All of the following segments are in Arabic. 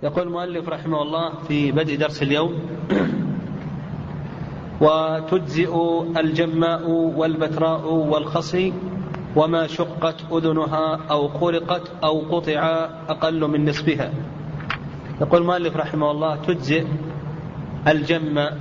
يقول المؤلف رحمه الله في بدء درس اليوم: وتجزئ الجماء والبتراء والخصي وما شقت أذنها أو خرقت أو قطع أقل من نصفها. يقول المؤلف رحمه الله: تجزئ الجماء،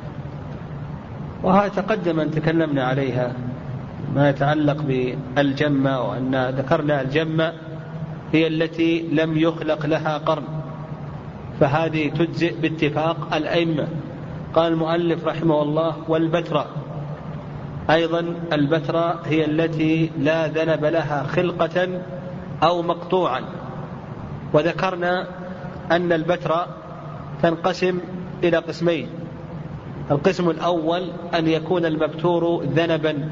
وهذا تقدم أن تكلمنا عليها ما يتعلق بالجماء، وأن ذكرنا الجماء هي التي لم يخلق لها قرن، فهذه تجزئ باتفاق الأئمة. قال المؤلف رحمه الله: والبتراء أيضا، البتراء هي التي لا ذنب لها خلقة أو مقطوعا، وذكرنا أن البتراء تنقسم إلى قسمين: القسم الأول أن يكون المبتور ذنبا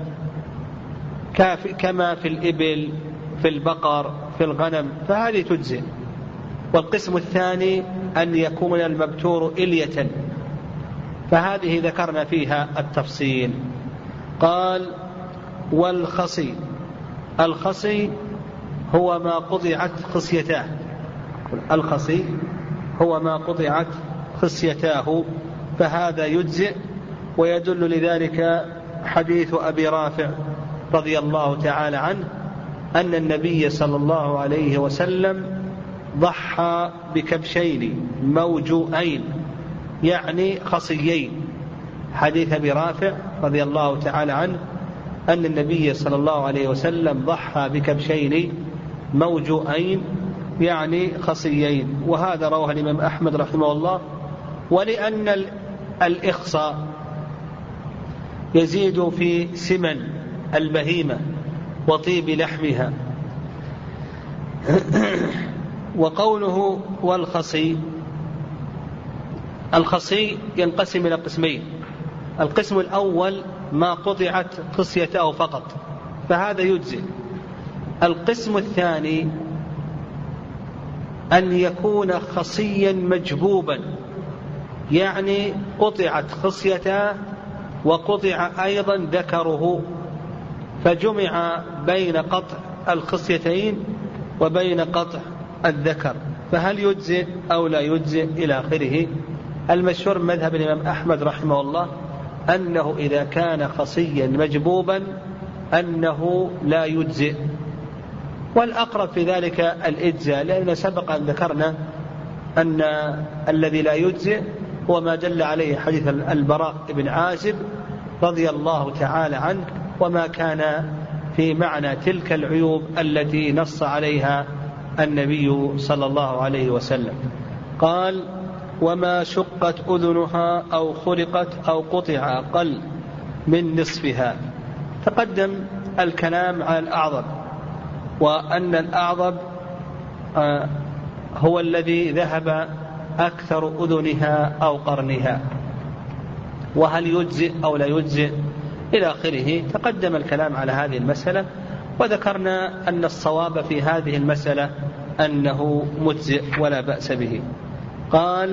كما في الإبل، في البقر، في الغنم، فهذه تجزئ. والقسم الثاني أن يكون المبتور إلية، فهذه ذكرنا فيها التفصيل. قال: والخصي، الخصي هو ما قطعت خصيتاه، الخصي هو ما قطعت خصيتاه، فهذا يجزئ. ويدل لذلك حديث أبي رافع رضي الله تعالى عنه أن النبي صلى الله عليه وسلم ضحى بكبشين موجوئين، يعني خصيين. حديث أبي رافع رضي الله تعالى عنه أن النبي صلى الله عليه وسلم ضحى بكبشين موجوئين، يعني خصيين، وهذا رواه الإمام أحمد رحمه الله. ولأن الإخصاء يزيد في سمن البهيمة وطيب لحمها. وقوله والخصي، الخصي ينقسم إلى قسمين: القسم الأول ما قطعت خصيته فقط، فهذا يجزئ. القسم الثاني أن يكون خصيا مجبوبا، يعني قطعت خصيته وقطع أيضا ذكره، فجمع بين قطع الخصيتين وبين قطع الذكر، فهل يجزئ أو لا يجزئ إلى آخره. المشهور مذهب الإمام أحمد رحمه الله أنه إذا كان خصيا مجبوبا أنه لا يجزئ، والأقرب في ذلك الإجزاء، لأن سبق أن ذكرنا أن الذي لا يجزئ هو ما دل عليه حديث البراء بن عازب رضي الله تعالى عنه، وما كان في معنى تلك العيوب التي نص عليها النبي صلى الله عليه وسلم. قال: وما شقت أذنها أو خرقت أو قطع أقل من نصفها. تقدم الكلام على الأعظم، وأن الأعظم هو الذي ذهب أكثر أذنها أو قرنها، وهل يجزئ أو لا يجزئ إلى آخره. تقدم الكلام على هذه المسألة، وذكرنا أن الصواب في هذه المسألة أنه مجزئ ولا بأس به. قال: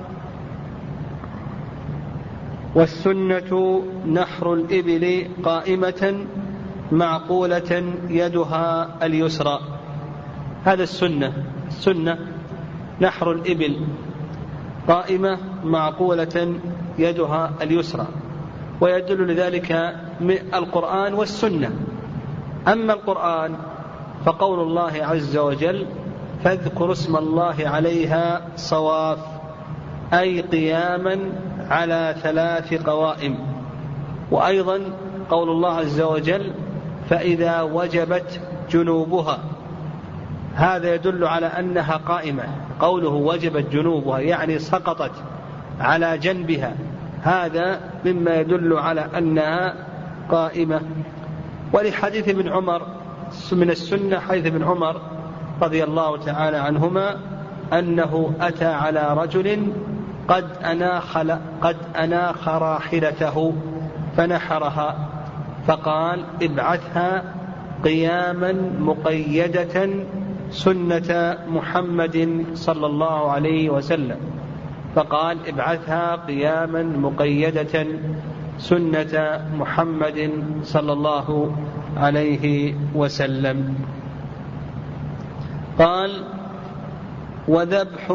والسنة نحر الإبل قائمة معقولة يدها اليسرى. هذا السنة نحر الإبل قائمة معقولة يدها اليسرى، ويدل لذلك القرآن والسنة. أما القرآن فقول الله عز وجل: فاذكروا اسم الله عليها صواف، أي قياما على 3 قوائم. وأيضا قول الله عز وجل: فإذا وجبت جنوبها، هذا يدل على أنها قائمة. قوله وجبت جنوبها يعني سقطت على جنبها، هذا مما يدل على أنها قائمة. ولحديث ابن عمر من السنة، حديث ابن عمر رضي الله تعالى عنهما أنه أتى على رجل قد أناخ راحلته فنحرها، فقال: ابعثها قياما مقيدة سنة محمد صلى الله عليه وسلم. فقال: ابعثها قياما مقيدة سنة محمد صلى الله عليه وسلم. قال: وذبح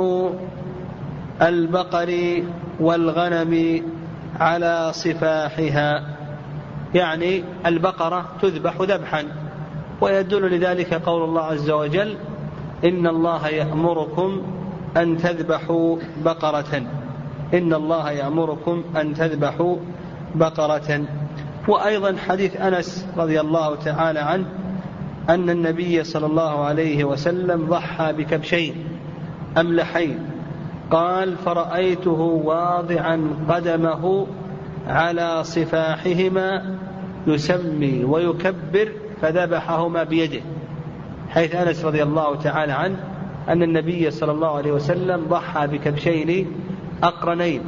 البقر والغنم على صفاحها، يعني البقرة تذبح ذبحا. ويدل لذلك قول الله عز وجل: إن الله يأمركم أن تذبحوا بقرة، إن الله يأمركم أن تذبحوا بقرة. وأيضا حديث أنس رضي الله تعالى عنه أن النبي صلى الله عليه وسلم ضحى بكبشين أملحين، قال: فرأيته واضعا قدمه على صفاحهما يسمي ويكبر فذبحهما بيده، حيث أنس رضي الله تعالى عنه أن النبي صلى الله عليه وسلم ضحى بكبشين أقرنين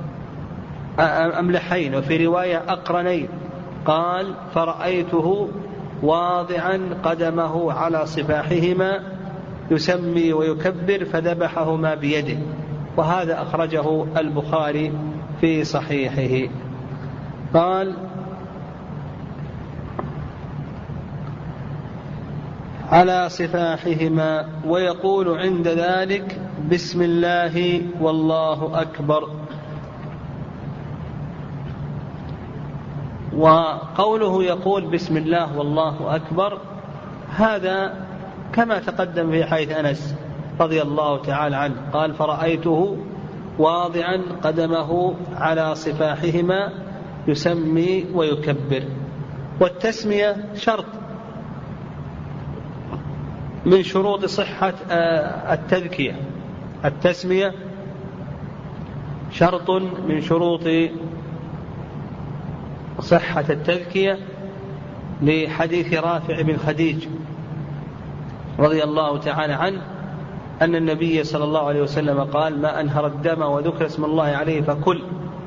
أملحين، وفي رواية أقرنين، قال: فرأيته واضعا قدمه على صفاحهما يسمي ويكبر فذبحهما بيده. وهذا أخرجه البخاري في صحيحه. قال: على صفاحهما، ويقول عند ذلك: بسم الله والله أكبر. وقوله يقول بسم الله والله أكبر هذا كما تقدم في حديث أنس رضي الله تعالى عنه، قال: فرأيته واضعا قدمه على صفاحهما يسمي ويكبر. والتسمية شرط من شروط صحة التذكية، التسمية شرط من شروط صحة التذكية، لحديث رافع بن خديج رضي الله تعالى عنه أن النبي صلى الله عليه وسلم قال: ما أنهر الدم وذكر اسم الله عليه فكل.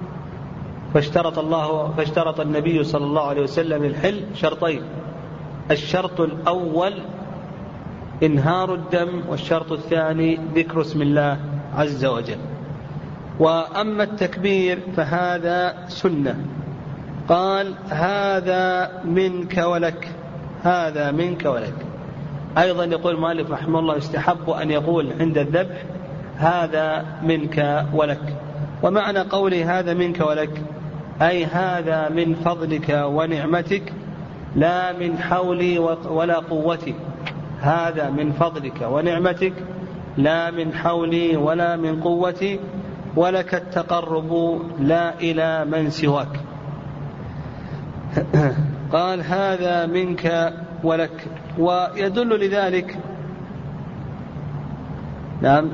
فاشترط النبي صلى الله عليه وسلم الحل شرطين: الشرط الأول إنهار الدم، والشرط الثاني ذكر اسم الله عز وجل. وأما التكبير فهذا سنة. قال: هذا منك ولك، هذا منك ولك. أيضا يقول المؤلف رحمه الله: يستحب أن يقول عند الذبح: هذا منك ولك. ومعنى قوله هذا منك ولك أي هذا من فضلك ونعمتك لا من حولي ولا قوتي، هذا من فضلك ونعمتك لا من حولي ولا من قوتي، ولك التقرب لا إلى من سواك. قال: هذا منك ولك. ويدل لذلك نعم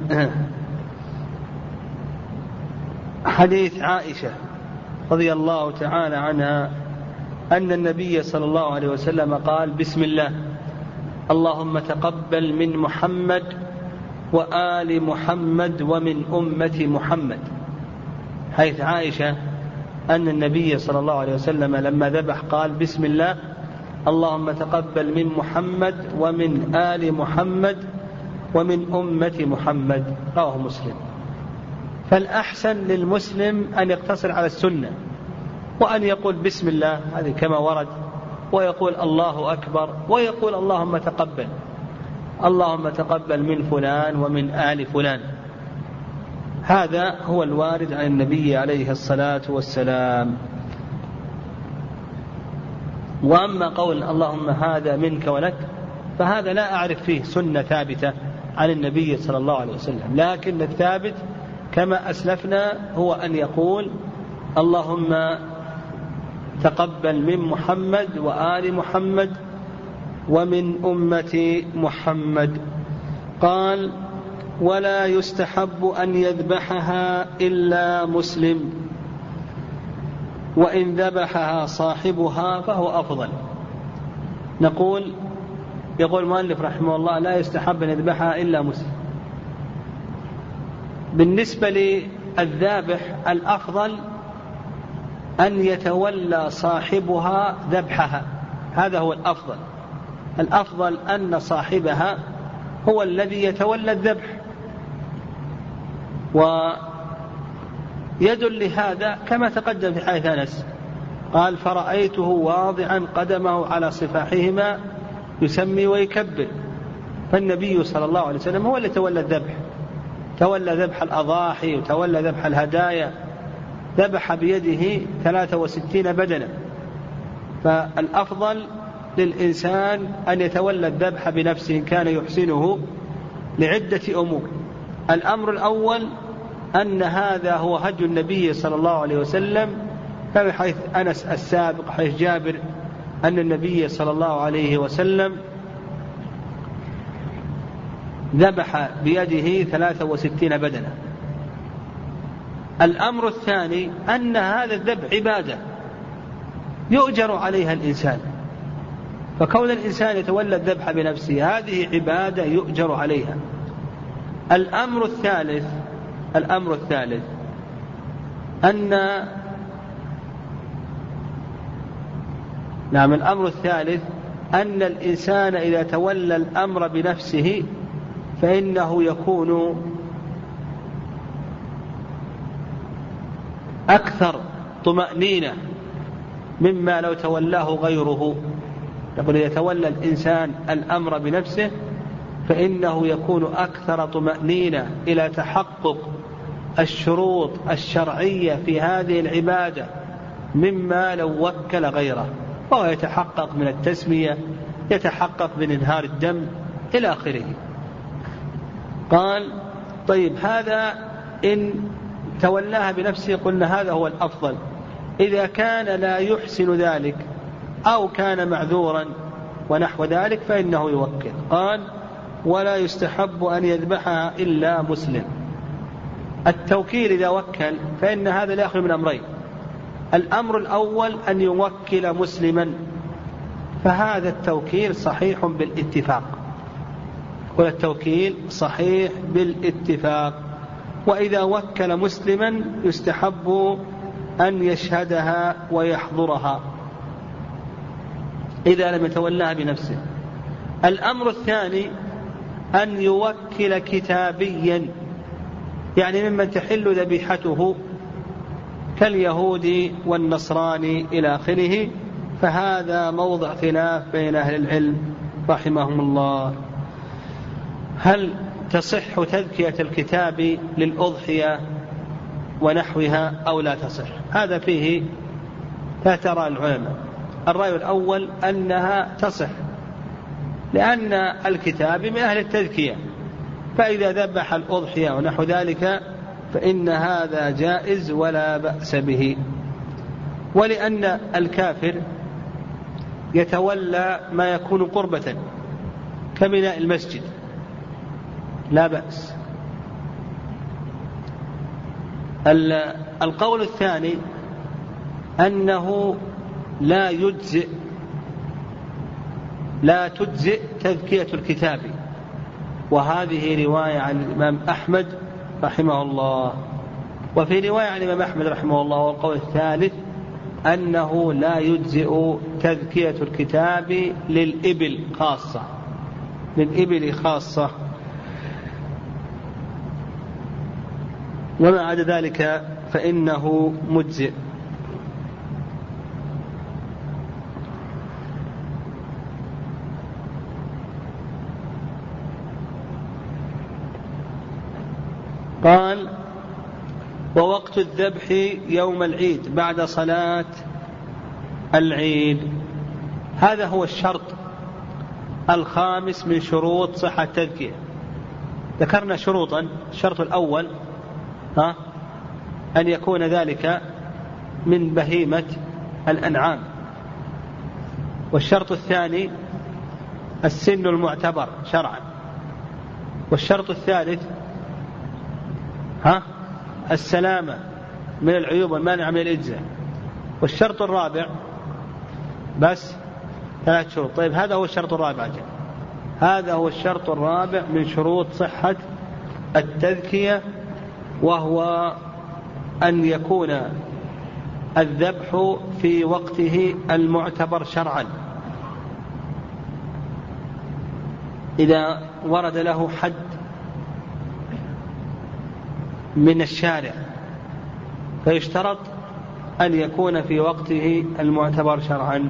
حديث عائشة رضي الله تعالى عنها أن النبي صلى الله عليه وسلم قال: بسم الله، اللهم تقبل من محمد وآل محمد ومن أمة محمد. حيث عائشة أن النبي صلى الله عليه وسلم لما ذبح قال: بسم الله، اللهم تقبل من محمد ومن آل محمد ومن أمة محمد. رواه مسلم. فالأحسن للمسلم أن يقتصر على السنة، وأن يقول بسم الله، هذه كما ورد، ويقول الله أكبر، ويقول اللهم تقبل، اللهم تقبل من فلان ومن آل فلان. هذا هو الوارد عن النبي عليه الصلاة والسلام. وأما قول اللهم هذا منك ولك فهذا لا أعرف فيه سنة ثابتة عن النبي صلى الله عليه وسلم، لكن الثابت كما أسلفنا هو أن يقول اللهم تقبل من محمد وآل محمد ومن أمة محمد. قال: ولا يستحب أن يذبحها إلا مسلم، وإن ذبحها صاحبها فهو أفضل. يقول المؤلف رحمه الله: لا يستحب أن يذبحها إلا مسلم. بالنسبة للذابح الأفضل أن يتولى صاحبها ذبحها، هذا هو الأفضل. الأفضل أن صاحبها هو الذي يتولى الذبح. ويدل لهذا كما تقدم في حديث أنس، قال: فرأيته واضعا قدمه على صفاحهما يسمي ويكبر. فالنبي صلى الله عليه وسلم هو الذي يتولى الذبح، تولى ذبح الأضاحي وتولى ذبح الهدايا ذبح بيده 63 بدنة. فالأفضل للإنسان أن يتولى الذبح بنفسه إن كان يحسنه لعدة أمور. الأمر الأول أن هذا هو هدي النبي صلى الله عليه وسلم، فبحيث أنس السابق حيث جابر أن النبي صلى الله عليه وسلم ذبح بيده 63 بدنة. الأمر الثاني أن هذا الذبح عبادة يؤجر عليها الإنسان، فكون الإنسان يتولى الذبح بنفسه هذه عبادة يؤجر عليها. الأمر الثالث أن الإنسان إذا تولى الأمر بنفسه فإنه يكون أكثر طمأنينة مما لو تولاه غيره. يقول إذا تولى الإنسان الأمر بنفسه فإنه يكون أكثر طمأنينة إلى تحقق الشروط الشرعية في هذه العبادة مما لو وكل غيره، وهو يتحقق من التسمية، يتحقق من إنهار الدم إلى آخره. قال طيب هذا إن تولاها بنفسه قلنا هذا هو الأفضل. إذا كان لا يحسن ذلك أو كان معذورا ونحو ذلك فإنه يوكل. قال ولا يستحب أن يذبحها إلا مسلم. التوكيل إذا وكل فإن هذا لا يخلو من أمرين. الأمر الأول أن يوكل مسلما، فهذا التوكيل صحيح بالاتفاق، والتوكيل صحيح بالاتفاق. وإذا وكل مسلما يستحب أن يشهدها ويحضرها إذا لم يتولاها بنفسه. الأمر الثاني أن يوكل كتابيا، يعني ممن تحل ذبيحته كاليهود والنصراني إلى آخره، فهذا موضع خلاف بين أهل العلم رحمهم الله. هل تصح تذكية الكتاب للأضحية ونحوها أو لا تصح؟ هذا فيه لا ترى العلماء. الرأي الأول أنها تصح، لأن الكتاب من أهل التذكية، فإذا ذبح الأضحية ونحو ذلك فإن هذا جائز ولا بأس به. ولأن الكافر يتولى ما يكون قربة كبناء المسجد لا بأس. القول الثاني أنه لا تجزئ تذكية الكتاب، وهذه رواية عن الإمام أحمد رحمه الله. وفي رواية عن الإمام أحمد رحمه الله والقول الثالث أنه لا يجزئ تذكية الكتاب للإبل خاصة، وما عدا ذلك فإنه مجزئ. قال ووقت الذبح يوم العيد بعد صلاة العيد. هذا هو الشرط الخامس من شروط صحة التذكية. ذكرنا شروطا. الشرط الأول أن يكون ذلك من بهيمة الأنعام. والشرط الثاني السن المعتبر شرعا. والشرط الثالث السلامة من العيوب والمانع من الإجزاء. والشرط الرابع بس 3 شروط. طيب هذا هو الشرط الرابع. هذا هو الشرط الرابع من شروط صحة التذكية، وهو أن يكون الذبح في وقته المعتبر شرعا. إذا ورد له حد من الشارع فيشترط أن يكون في وقته المعتبر شرعا.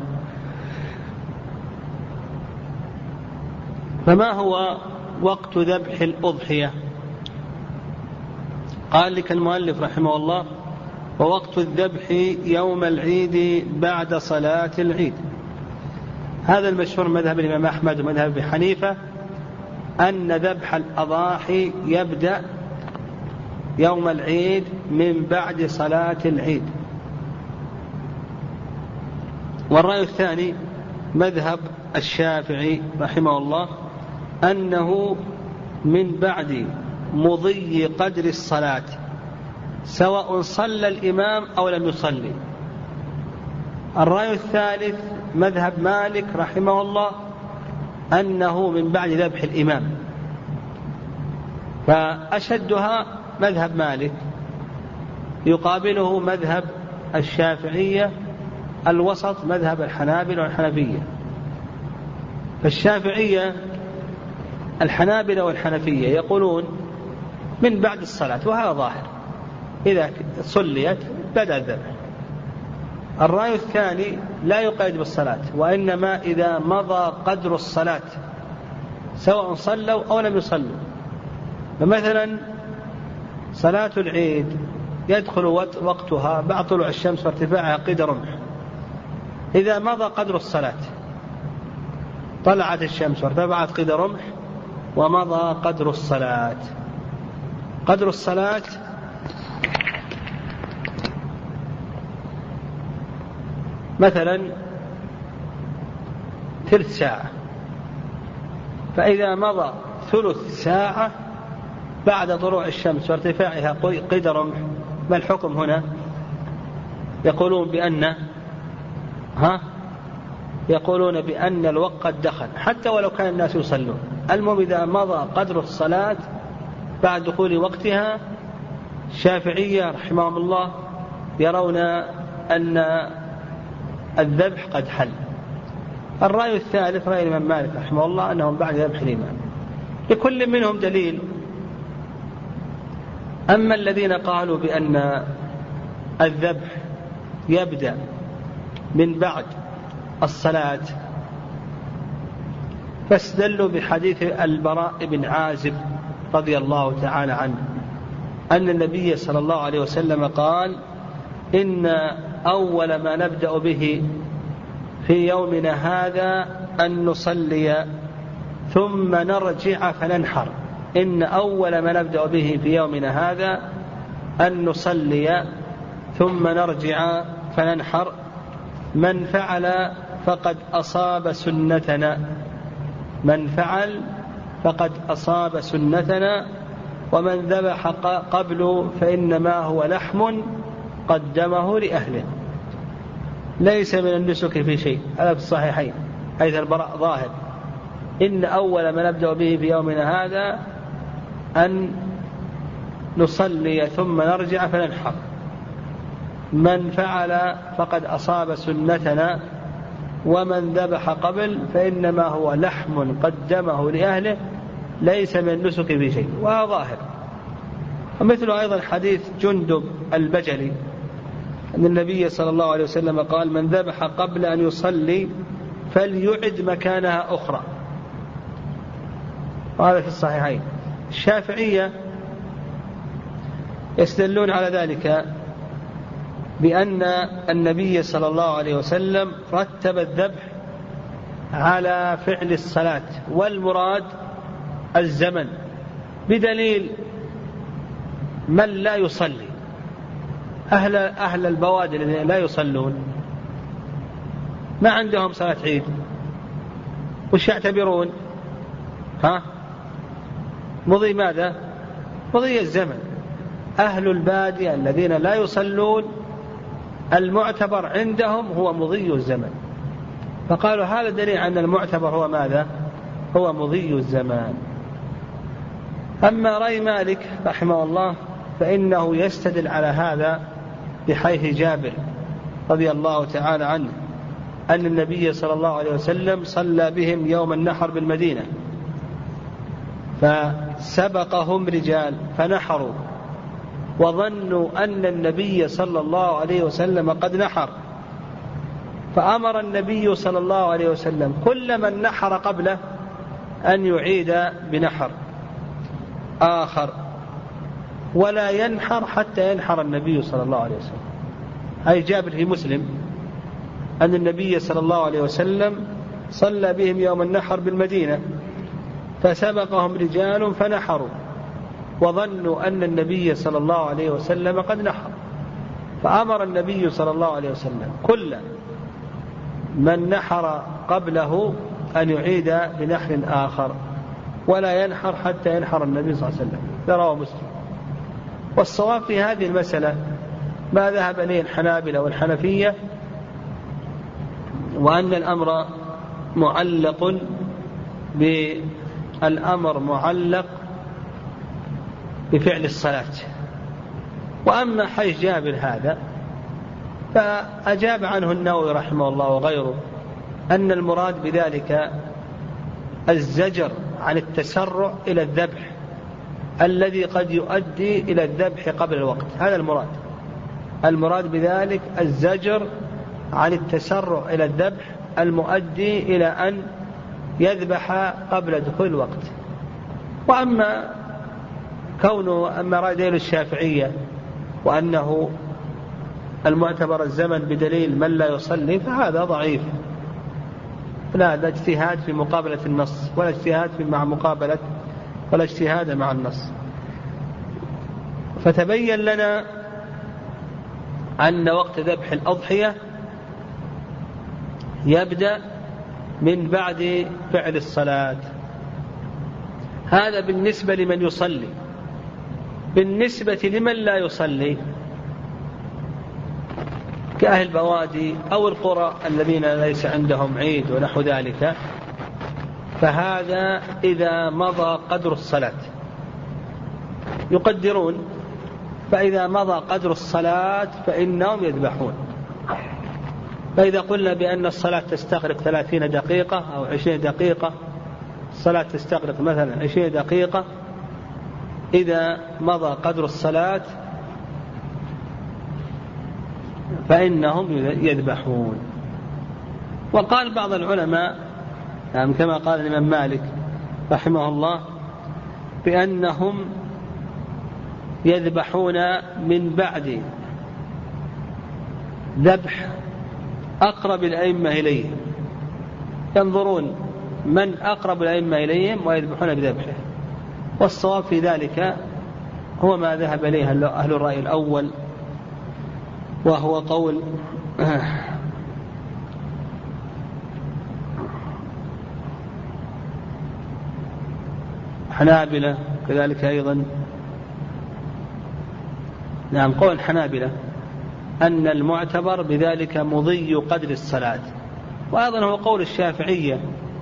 فما هو وقت ذبح الأضحية؟ قال لك المؤلف رحمه الله: ووقت الذبح يوم العيد بعد صلاة العيد. هذا المشهور مذهب الإمام أحمد ومذهب أبي حنيفة أن ذبح الأضاحي يبدأ يوم العيد من بعد صلاة العيد. والرأي الثاني مذهب الشافعي رحمه الله أنه من بعد مضي قدر الصلاة، سواء صلى الإمام أو لم يصلي. الرأي الثالث مذهب مالك رحمه الله أنه من بعد ذبح الإمام، فأشدها مذهب مالك، يقابله مذهب الشافعية، الوسط مذهب الحنابلة والحنفية. فالشافعية الحنابلة والحنفية يقولون من بعد الصلاة، وهذا ظاهر، إذا صليت بدأ الذبح. الرأي الثاني لا يقيد بالصلاة، وإنما إذا مضى قدر الصلاة سواء صلوا أو لم يصلوا. فمثلا صلاة العيد يدخل وقتها بعد طلوع الشمس وارتفاعها قيد رمح. إذا مضى قدر الصلاة، طلعت الشمس وارتفعت قيد رمح ومضى قدر الصلاة. قدر الصلاة مثلا ثلث ساعة، فإذا مضى ثلث ساعة بعد طلوع الشمس وارتفاعها قيد رمح، ما الحكم هنا؟ يقولون بأن الوقت قد دخل حتى ولو كان الناس يصلون. المهم إذا مضى قدر الصلاة بعد دخول وقتها، الشافعية رحمهم الله يرون أن الذبح قد حل. الرأي الثالث رأي الإمام مالك رحمه الله أنهم بعد ذبح الإمام، لكل منهم دليل. أما الذين قالوا بأن الذبح يبدأ من بعد الصلاة فاستدلوا بحديث البراء بن عازب رضي الله تعالى عنه أن النبي صلى الله عليه وسلم قال: إن أول ما نبدأ به في يومنا هذا أن نصلي ثم نرجع فننحر. إن أول ما نبدأ به في يومنا هذا أن نصلي ثم نرجع فننحر. من فعل فقد أصاب سنتنا، من فعل فقد أصاب سنتنا، ومن ذبح قبل فإنما هو لحم قدمه لأهله، ليس من النسك في شيء. هذا في الصحيحين حيث البراء ظاهر: إن أول ما نبدأ به في يومنا هذا أن نصلي ثم نرجع فننحر. من فعل فقد أصاب سنتنا، ومن ذبح قبل فإنما هو لحم قدمه لأهله، ليس من النسك في شيء. وهذا ظاهر. ومثل أيضا حديث جندب البجلي أن النبي صلى الله عليه وسلم قال: من ذبح قبل أن يصلي فليعد مكانها أخرى. وهذا في الصحيحين. الشافعية يستدلون على ذلك بأن النبي صلى الله عليه وسلم رتب الذبح على فعل الصلاة، والمراد الزمن، بدليل من لا يصلي. أهل البوادي الذين لا يصلون ما عندهم صلاة عيد، وش يعتبرون؟ مضي ماذا؟ مضي الزمن. أهل البادية الذين لا يصلون المعتبر عندهم هو مضي الزمن، فقالوا هذا دليل أن المعتبر هو ماذا؟ هو مضي الزمان. أما رأي مالك رحمه الله فإنه يستدل على هذا بحيث جابر رضي الله تعالى عنه أن النبي صلى الله عليه وسلم صلى بهم يوم النحر بالمدينة، فسبقهم رجال فنحروا وظنوا أن النبي صلى الله عليه وسلم قد نحر، فأمر النبي صلى الله عليه وسلم كل من نحر قبله أن يعيد بنحر آخر. ولا ينحر حتى ينحر النبي صلى الله عليه وسلم. أي جابر في مسلم أن النبي صلى الله عليه وسلم صلى بهم يوم النحر بالمدينة، فسبقهم رجال فنحروا وظنوا أن النبي صلى الله عليه وسلم قد نحر، فأمر النبي صلى الله عليه وسلم كل من نحر قبله أن يعيد بنحر آخر ولا ينحر حتى ينحر النبي صلى الله عليه وسلم. رواه مسلم. والصواب في هذه المسألة ما ذهب إليه الحنابلة والحنفية، وأن الأمر معلق بفعل الصلاة. وأما حيث جابر هذا فأجاب عنه النووي رحمه الله وغيره أن المراد بذلك الزجر عن التسرع إلى الذبح الذي قد يؤدي إلى الذبح قبل الوقت. هذا المراد بذلك الزجر عن التسرع إلى الذبح المؤدي إلى أن يذبح قبل دخول الوقت. وأما رأي الشافعية وأنه المعتبر الزمن بدليل من لا يصلي فهذا ضعيف، لا اجتهاد في مقابلة النص ولا اجتهاد ولا اجتهاد مع النص. فتبين لنا أن وقت ذبح الأضحية يبدأ من بعد فعل الصلاة. هذا بالنسبة لمن يصلي. بالنسبة لمن لا يصلي كأهل البوادي أو القرى الذين ليس عندهم عيد ونحو ذلك، فهذا إذا مضى قدر الصلاة يقدرون، فإذا مضى قدر الصلاة فإنهم يذبحون. فإذا قلنا بأن الصلاة تستغرق 30 دقيقة أو 20 دقيقة، الصلاة تستغرق مثلا 20 دقيقة، إذا مضى قدر الصلاة فإنهم يذبحون. وقال بعض العلماء كما قال الإمام مالك رحمه الله بأنهم يذبحون من بعد ذبح أقرب الأئمة إليه، ينظرون من أقرب الأئمة إليهم ويذبحون بذبحه. والصواب في ذلك هو ما ذهب إليه أهل الرأي الأول، وهو قول حنابلة كذلك أيضا. قول حنابلة أن المعتبر بذلك مضي قدر الصلاة، وأيضا هو قول الشافعية،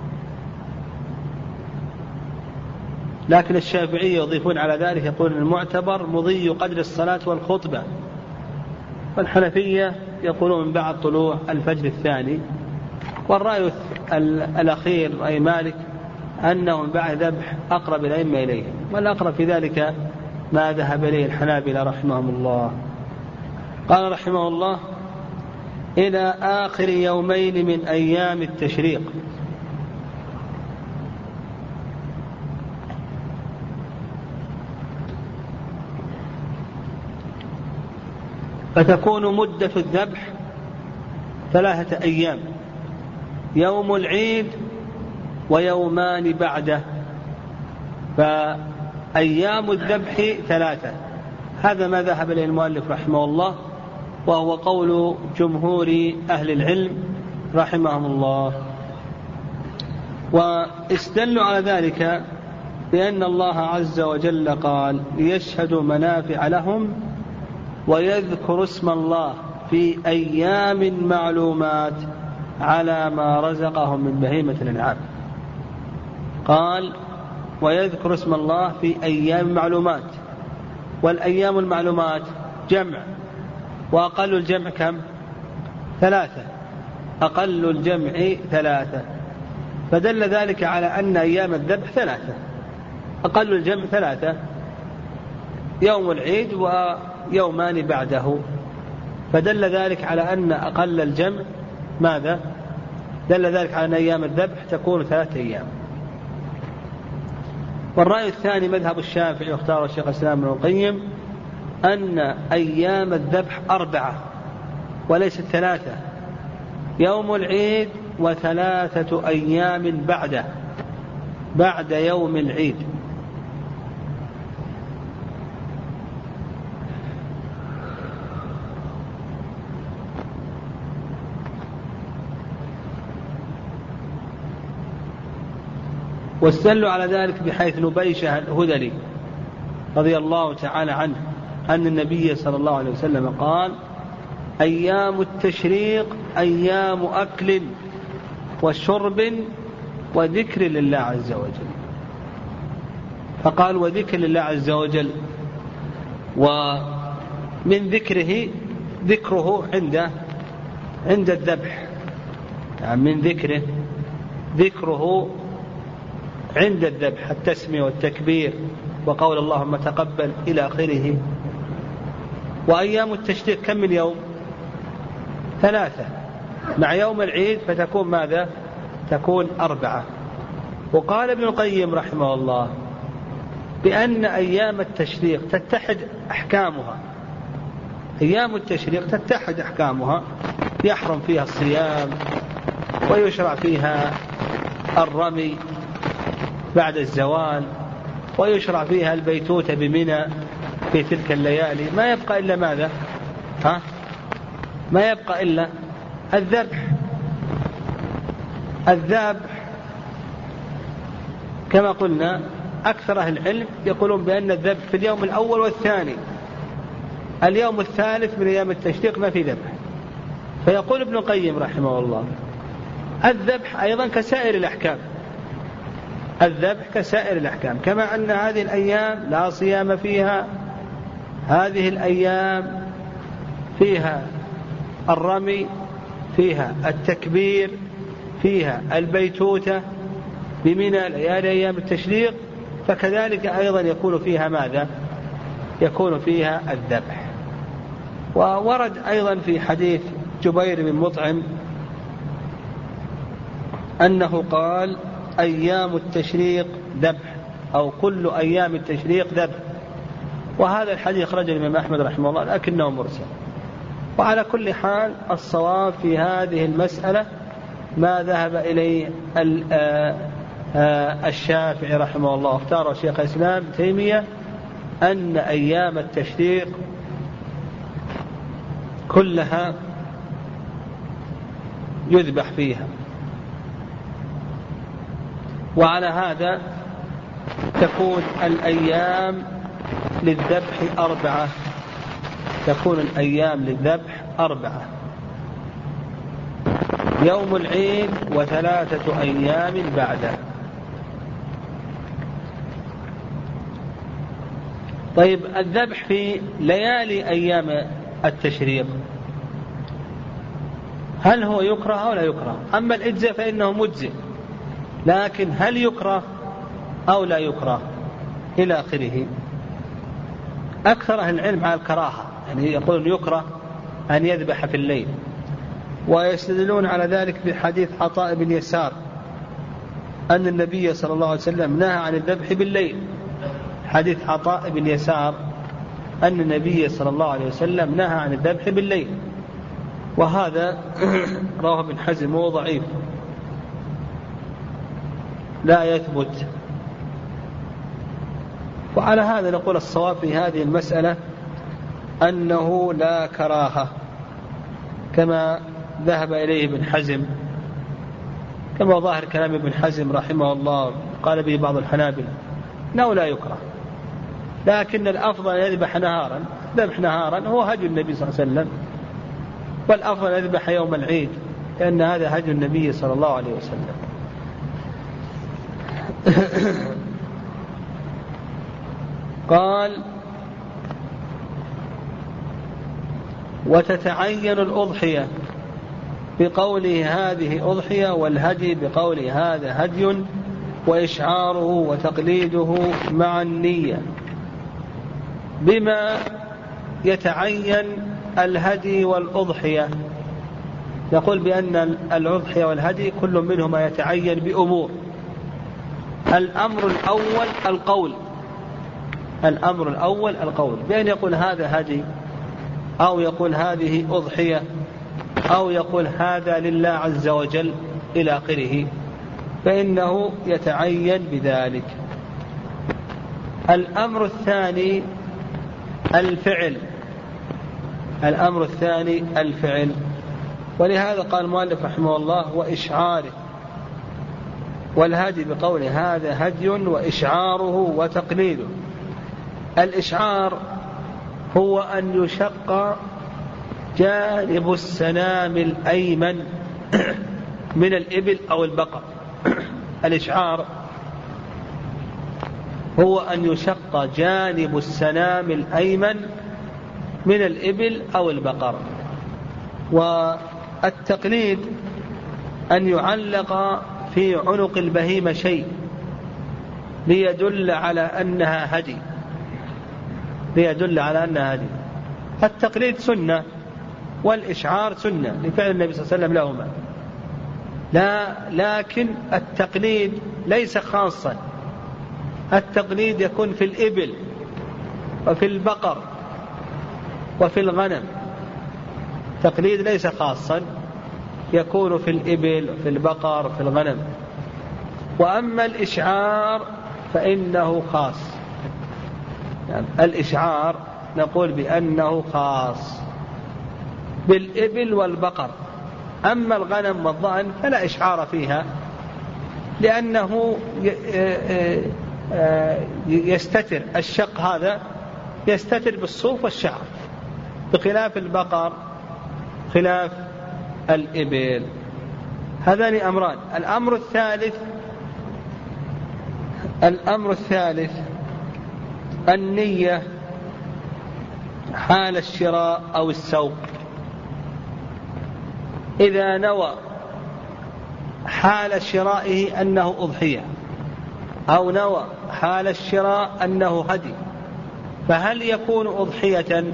لكن الشافعية يضيفون على ذلك يقول المعتبر مضي قدر الصلاة والخطبة، والحنفية يقولون من بعد طلوع الفجر الثاني. والرأي الأخير رأي مالك أنه من بعد ذبح أقرب الأئمة إليه، والأقرب في ذلك ما ذهب إليه الحنابلة رحمهم الله. قال رحمه الله إلى آخر يومين من أيام التشريق. فتكون مدة الذبح 3 أيام، يوم العيد ويومان بعده، فأيام الذبح 3. هذا ما ذهب إليه المؤلف رحمه الله، وهو قول جمهور أهل العلم رحمهم الله. واستدلوا على ذلك بأن الله عز وجل قال ليشهدوا منافع لهم ويذكر اسم الله في أيام معلومات على ما رزقهم من بهيمة الأنعام. قال ويذكر اسم الله في أيام معلومات، والأيام المعلومات جمع، وأقل الجمع كم؟ 3. أقل الجمع 3، فدل ذلك على أن أيام الذبح 3، أقل الجمع 3، يوم العيد ويومان بعده، فدل ذلك على أن أقل الجمع ماذا؟ دل ذلك على أن أيام الذبح تكون 3 أيام. والرأي الثاني مذهب الشافعي واختاره الشيخ الإسلام ابن القيم أن أيام الذبح 4 وليست 3، يوم العيد و3 أيام بعد يوم العيد. واستدلوا على ذلك بحيث نبيشة الهذلي رضي الله تعالى عنه أن النبي صلى الله عليه وسلم قال: أيام التشريق أيام أكل وشرب وذكر لله عز وجل. فقال: وذكر لله عز وجل، ومن ذكره عند الذبح، يعني من ذكره عند الذبح، التسمية والتكبير وقول اللهم تقبل إلى آخره. وأيام التشريق كم من يوم؟ 3 مع يوم العيد فتكون ماذا؟ تكون 4. وقال ابن القيم رحمه الله بأن أيام التشريق تتحد أحكامها، أيام التشريق تتحد أحكامها، يحرم فيها الصيام ويشرع فيها الرمي بعد الزوال، ويشرع فيها البيتوتة بمنى في تلك الليالي. ما يبقى إلا ماذا؟ ما يبقى إلا الذبح. كما قلنا أكثر أهل العلم يقولون بأن الذبح في اليوم الأول والثاني، اليوم الثالث من أيام التشريق ما في ذبح. فيقول ابن القيم رحمه الله: الذبح أيضا كسائر الأحكام، الذبح كسائر الأحكام، كما أن هذه الأيام لا صيام فيها، هذه الأيام فيها الرمي، فيها التكبير، فيها البيتوتة بمنى ليالي أيام التشريق، فكذلك أيضا يكون فيها ماذا؟ يكون فيها الذبح. وورد أيضا في حديث جبير بن مطعم أنه قال: أيام التشريق ذبح، أو كل أيام التشريق ذبح. وهذا الحديث أخرجه الإمام أحمد رحمه الله لكنه مرسل. وعلى كل حال الصواب في هذه المسألة ما ذهب إليه الشافعي رحمه الله، اختار شيخ الإسلام تيمية، أن أيام التشريق كلها يذبح فيها. وعلى هذا تكون الأيام للذبح 4، تكون الأيام للذبح 4، يوم العيد و3 أيام بعده. طيب، الذبح في ليالي أيام التشريق هل هو يكره أو لا يكره؟ أما الإجزاء فإنه مجزئ، لكن هل يكره أو لا يكره إلى آخره؟ أكثر أهل العلم على الكراهة، يعني يقولون يكره أن يذبح في الليل، ويستدلون على ذلك بحديث عطاء بن يسار أن النبي صلى الله عليه وسلم نهى عن الذبح بالليل. حديث عطاء بن يسار أن النبي صلى الله عليه وسلم نهى عن الذبح بالليل، وهذا رواه ابن حزم وهو ضعيف لا يثبت. وعلى هذا نقول الصواب في هذه المسألة أنه لا كراهة، كما ذهب إليه ابن حزم، كما ظاهر كلام ابن حزم رحمه الله، قال به بعض الحنابلة أنه لا يكره، لكن الأفضل أن يذبح نهارا. ذبح نهارا هو هدي النبي صلى الله عليه وسلم، والأفضل أن يذبح يوم العيد، لأن هذا هدي النبي صلى الله عليه وسلم. قال: وتتعين الأضحية بقوله هذه أضحية، والهدي بقوله هذا هدي، وإشعاره وتقليده مع النية. بما يتعين الهدي والأضحية؟ يقول بأن الأضحية والهدي كل منهما يتعين بأمور. الأمر الأول القول، الأمر الأول القول، بأن يقول هذا هدي، أو يقول هذه أضحية، أو يقول هذا لله عز وجل إلى آخره، فإنه يتعين بذلك. الأمر الثاني الفعل. الأمر الثاني الفعل، ولهذا قال المؤلف رحمه الله وإشعاره، والهدي بقول هذا هدي وإشعاره وتقليده. الإشعار هو أن يشق جانب السنام الأيمن من الإبل أو البقر. الإشعار هو أن يشق جانب السنام الأيمن من الإبل أو البقر. والتقليد أن يعلق في عنق البهيمة شيء ليدل على أنها هدي، ليدل على أنها هدي. التقليد سنة والإشعار سنة لفعل النبي صلى الله عليه وسلم لهما، لكن التقليد ليس خاصا. التقليد يكون في الإبل وفي البقر وفي الغنم، تقليد ليس خاصا، يكون في الإبل وفي البقر وفي الغنم. وأما الإشعار فإنه خاص، يعني الإشعار نقول بأنه خاص بالإبل والبقر. أما الغنم والضأن فلا إشعار فيها، لأنه يستتر، الشق هذا يستتر بالصوف والشعر، بخلاف البقر خلاف الإبل. هذان أمران. الأمر الثالث النية حال الشراء أو السوق. إذا نوى حال شرائه أنه أضحية، أو نوى حال الشراء أنه هدي، فهل يكون أضحية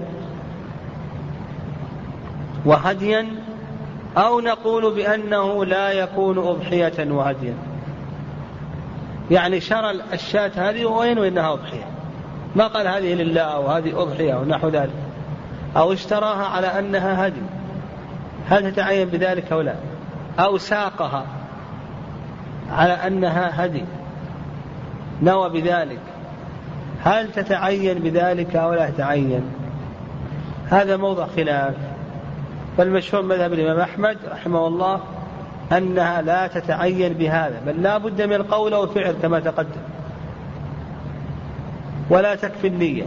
وهديا، أو نقول بأنه لا يكون أضحية وهديا؟ يعني شرى الشاة هذه وينوي أنها أضحية، ما قال هذه لله أو هذه أضحية أو نحو ذلك، أو اشتراها على أنها هدي، هل تتعين بذلك أو لا؟ أو ساقها على أنها هدي نوى بذلك، هل تتعين بذلك أو لا تتعين؟ هذا موضع خلاف. فالمشهور مذهب الإمام أحمد رحمه الله أنها لا تتعين بهذا، بل لا بد من القول والفعل كما تقدم، ولا تكفي النية.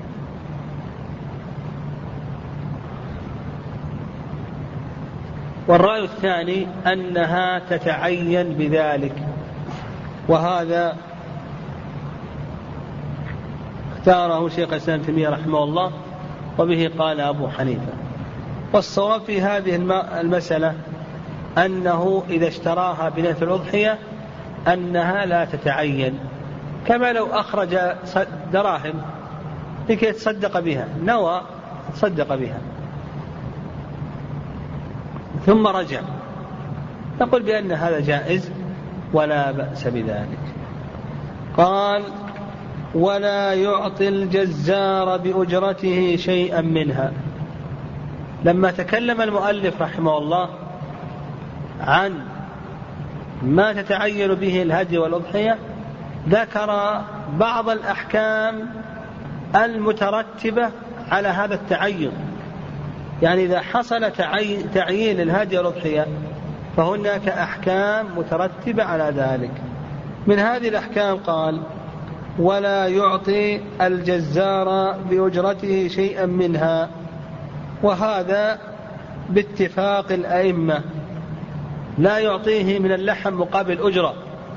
والرأي الثاني أنها تتعين بذلك، وهذا اختاره شيخ الإسلام ابن تيمية رحمه الله، وبه قال أبو حنيفة. والصواب في هذه المسألة أنه إذا اشتراها بنية الأضحية أنها لا تتعين، كما لو أخرج دراهم لكي يتصدق بها، نوى تصدق بها ثم رجع، نقول بأن هذا جائز ولا بأس بذلك. قال ولا يعطي الجزار بأجرته شيئا منها. لما تكلم المؤلف رحمه الله عن ما تتعين به الهدي والأضحية، ذكر بعض الأحكام المترتبة على هذا التعين. يعني إذا حصل تعيين الهدي والأضحية فهناك أحكام مترتبة على ذلك. من هذه الأحكام قال ولا يعطي الجزار بأجرته شيئا منها، وهذا باتفاق الأئمة، لا يعطيه من اللحم مقابل أجرة،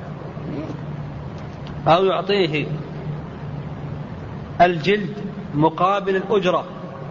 أو يعطيه الجلد مقابل الأجرة.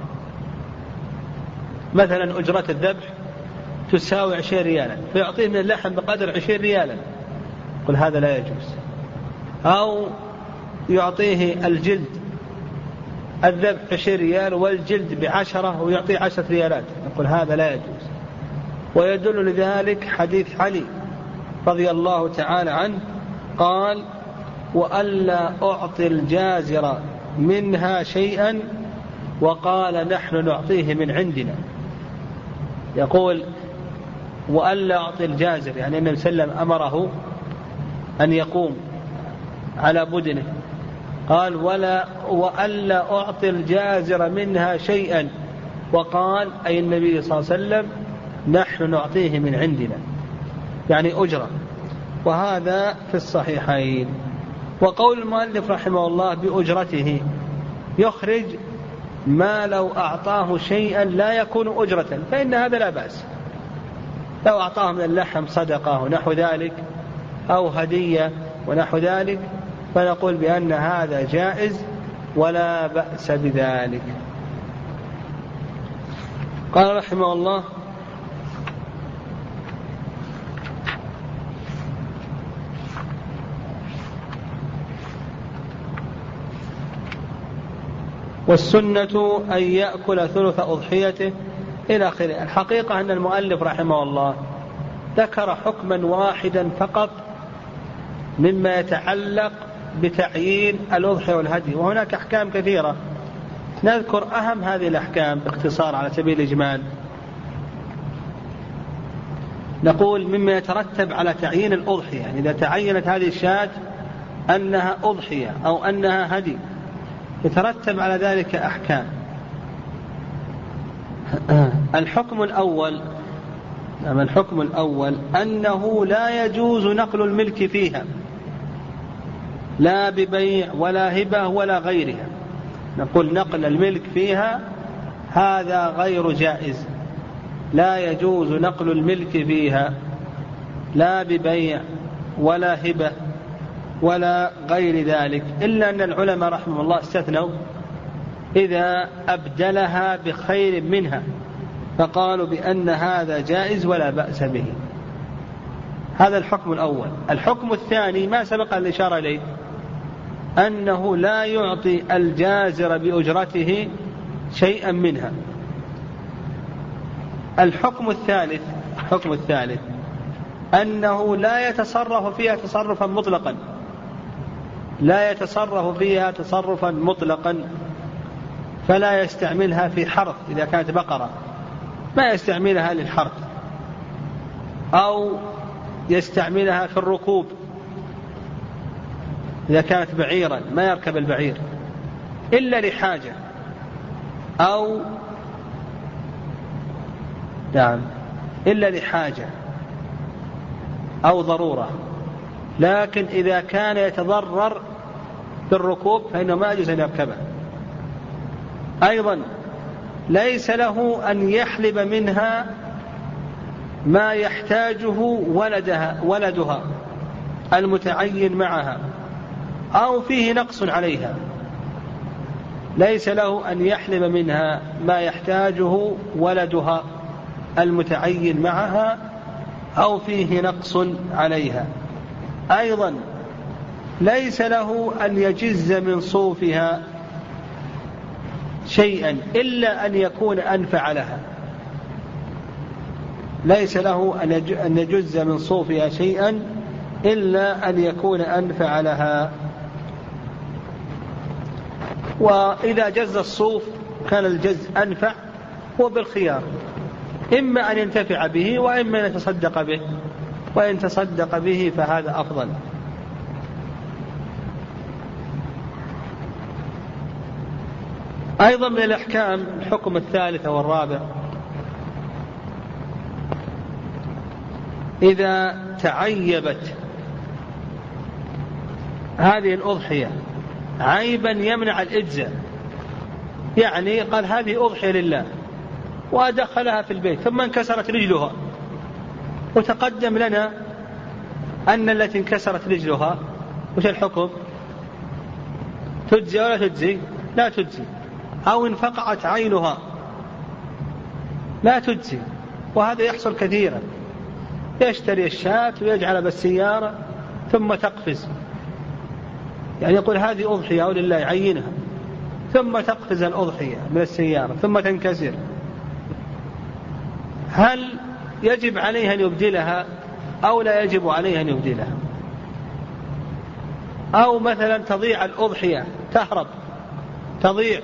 مثلا أجرة الذبح تساوي 20 ريالا، فيعطيه من اللحم بقدر 20 ريالا، قل هذا لا يجوز. أو يعطيه الجلد الذبح 20 ريال والجلد ب10 ويعطيه 10 ريالات، نقول هذا لا يجوز. ويدل لذلك حديث علي رضي الله تعالى عنه قال وألا أعطي الجازر منها شيئا وقال نحن نعطيه من عندنا. يقول وألا أعطي الجازر، يعني النبي صلى الله عليه وسلم أمره أن يقوم على بدنه، قال وألا أعطي الجازر منها شيئا، وقال أي النبي صلى الله عليه وسلم نحن نعطيه من عندنا، يعني أجرة. وهذا في الصحيحين. وقول المؤلف رحمه الله بأجرته يخرج ما لو أعطاه شيئا لا يكون أجرة، فإن هذا لا بأس. لو أعطاه من اللحم صدقة ونحو ذلك أو هدية ونحو ذلك فنقول بأن هذا جائز ولا بأس بذلك. قال رحمه الله والسنة أن يأكل ثلث أضحيته إلى آخره. الحقيقة أن المؤلف رحمه الله ذكر حكما واحدا فقط مما يتعلق بتعيين الأضحية والهدي، وهناك أحكام كثيرة. نذكر أهم هذه الأحكام باختصار على سبيل الإجمال. نقول مما يترتب على تعيين الأضحية، يعني إذا تعينت هذه الشاة أنها أضحية أو أنها هدي يترتب على ذلك أحكام. الحكم الأول أنه لا يجوز نقل الملك فيها، لا ببيع ولا هبة ولا غيرها. نقول نقل الملك فيها هذا غير جائز، لا يجوز نقل الملك فيها لا ببيع ولا هبة ولا غير ذلك، إلا أن العلماء رحمه الله استثنوا إذا أبدلها بخير منها فقالوا بأن هذا جائز ولا بأس به. هذا الحكم الأول. الحكم الثاني ما سبق الإشارة إليه، أنه لا يعطي الجازر بأجرته شيئا منها. الحكم الثالث أنه لا يتصرف فيها تصرفا مطلقا، لا يتصرف فيها تصرفا مطلقا، فلا يستعملها في حرث إذا كانت بقرة ما يستعملها للحرث، أو يستعملها في الركوب إذا كانت بعيرا ما يركب البعير إلا لحاجة إلا لحاجة أو ضرورة. لكن إذا كان يتضرر بالركوب فإنه ما يجوز أن يركبه. أيضا ليس له أن يحلب منها ما يحتاجه ولدها المتعين معها أو فيه نقص عليها. ليس له أن يحلب منها ما يحتاجه ولدها المتعين معها أو فيه نقص عليها. أيضا ليس له أن يجز من صوفها شيئا إلا أن يكون أنفع لها. ليس له أن يجز من صوفها شيئا إلا أن يكون أنفع لها. وإذا جز الصوف كان الجز أنفع وبالخيار، إما أن ينتفع به وإما أن يتصدق به، وإن تصدق به فهذا أفضل. أيضا من الأحكام الحكم الثالث والرابع، إذا تعيبت هذه الأضحية عيبا يمنع الإجزاء، يعني قال هذه أضحية لله وأدخلها في البيت ثم انكسرت رجلها، وتقدم لنا أن التي انكسرت رجلها وش الحكم؟ تجزي ولا تجزي؟ لا تجزي. أو انفقعت عينها لا تجزي. وهذا يحصل كثيرا، يشتري الشاة ويجعل بالسيارة ثم تقفز، يعني يقول هذه أضحية ولله يعينها، ثم تقفز الأضحية من السيارة ثم تنكسر. هل يجب عليه أن يبدلها أو لا يجب عليه أن يبدلها؟ أو مثلا تضيع الأضحية تهرب تضيع.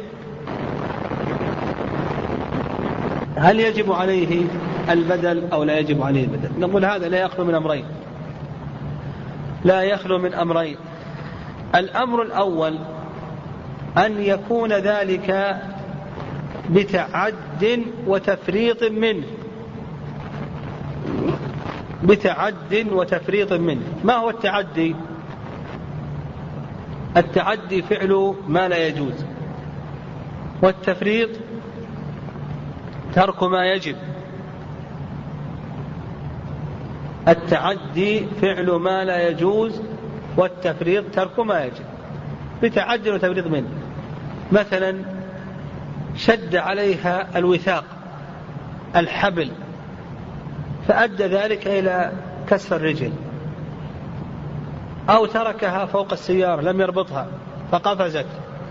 هل يجب عليه البدل أو لا يجب عليه البدل؟ نقول هذا لا يخلو من أمرين، لا يخلو من أمرين. الأمر الأول أن يكون ذلك بتعد وتفريط منه، بتعد وتفريط منه. ما هو التعدي؟ التعدي فعل ما لا يجوز، والتفريط ترك ما يجب. التعدي فعل ما لا يجوز، والتفريط ترك ما يجب بتعد وتفريط منه. مثلا شد عليها الوثاق الحبل فأدى ذلك إلى كسر الرجل، أو تركها فوق السيارة لم يربطها فقفزت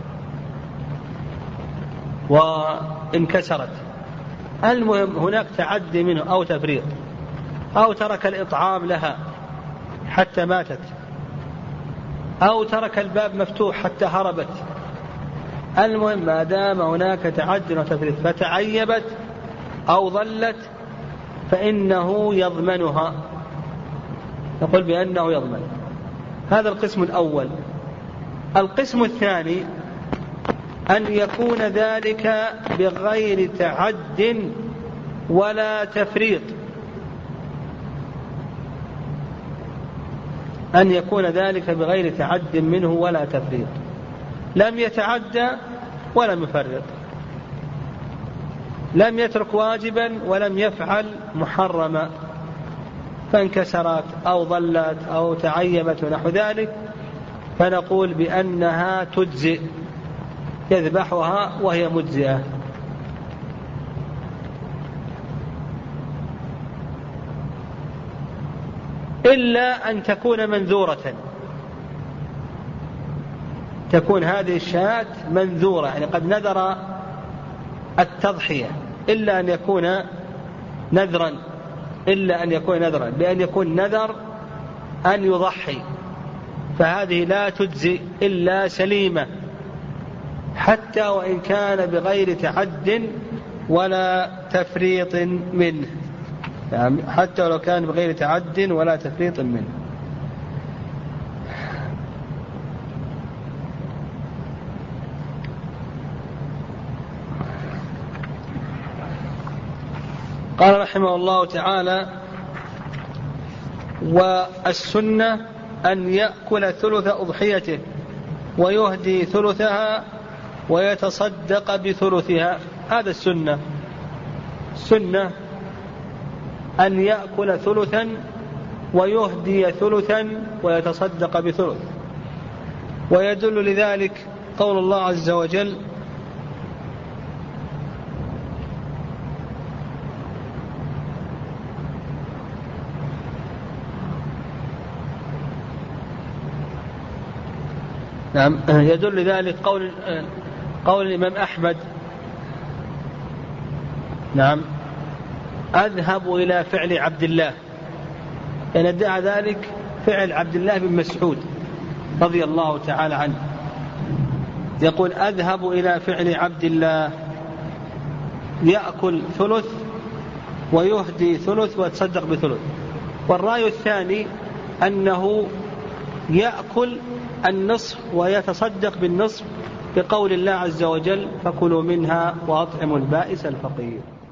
وانكسرت. المهم هناك تعدي منه أو تفريط، أو ترك الإطعام لها حتى ماتت، أو ترك الباب مفتوح حتى هربت. المهم ما دام هناك تعد وتفريط فتعيبت أو ظلت فإنه يضمنها، نقول بأنه يضمن. هذا القسم الأول. القسم الثاني أن يكون ذلك بغير تعد ولا تفريط، أن يكون ذلك بغير تعد منه ولا تفريط، لم يتعدى ولم يفرط، لم يترك واجبا ولم يفعل محرما، فانكسرت أو ضلت أو تعيبت ونحو ذلك، فنقول بأنها تجزئ، يذبحها وهي مجزئة. إلا أن تكون منذورة، تكون هذه الشاة منذورة، يعني قد نذر التضحية، إلا أن يكون نذرا، إلا أن يكون نذرا، بأن يكون نذر أن يضحي، فهذه لا تجزي إلا سليمة، حتى وإن كان بغير تعد ولا تفريط منه، يعني حتى ولو كان بغير تعد ولا تفريط منه. قال رحمه الله تعالى: والسنة أن يأكل ثلث أضحيته ويهدي ثلثها ويتصدق بثلثها. هذا السنة، السنة أن يأكل ثلثا ويهدي ثلثا ويتصدق بثلث. ويدل لذلك قول الله عز وجل: نعم، يدل لذلك قول الإمام أحمد: نعم، أذهب إلى فعل عبد الله، يعني ادعى ذلك فعل عبد الله بن مسعود رضي الله تعالى عنه، يقول: أذهب إلى فعل عبد الله، يأكل ثلث ويهدي ثلث ويتصدق بثلث. والرأي الثاني أنه يأكل النصف ويتصدق بالنصف، بقول الله عز وجل: فكلوا منها وأطعموا البائس الفقير.